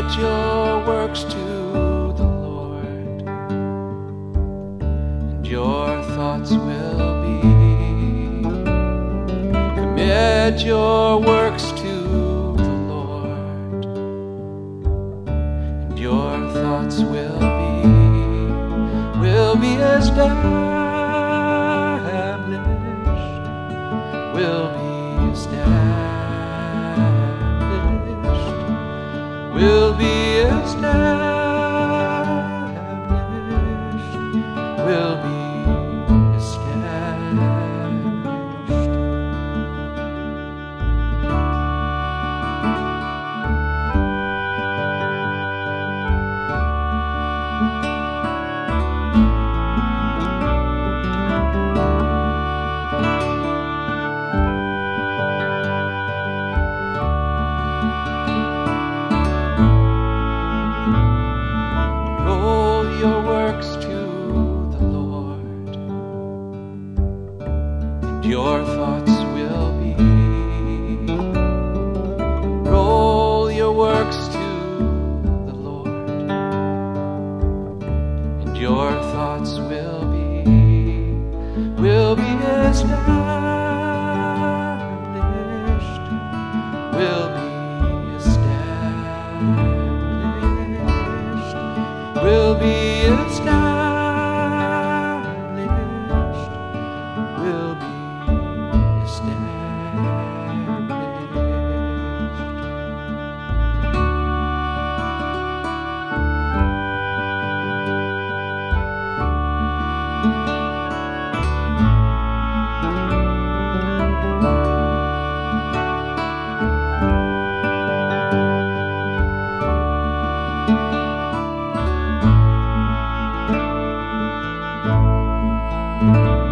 Commit your works to the Lord, and your thoughts will be. Commit your works to the Lord, and your thoughts will be established, will be established, will be established, will be established. Your works to the Lord, and your thoughts will be. Roll your works to the Lord, and your thoughts will be established, will be established, will be established, will be established.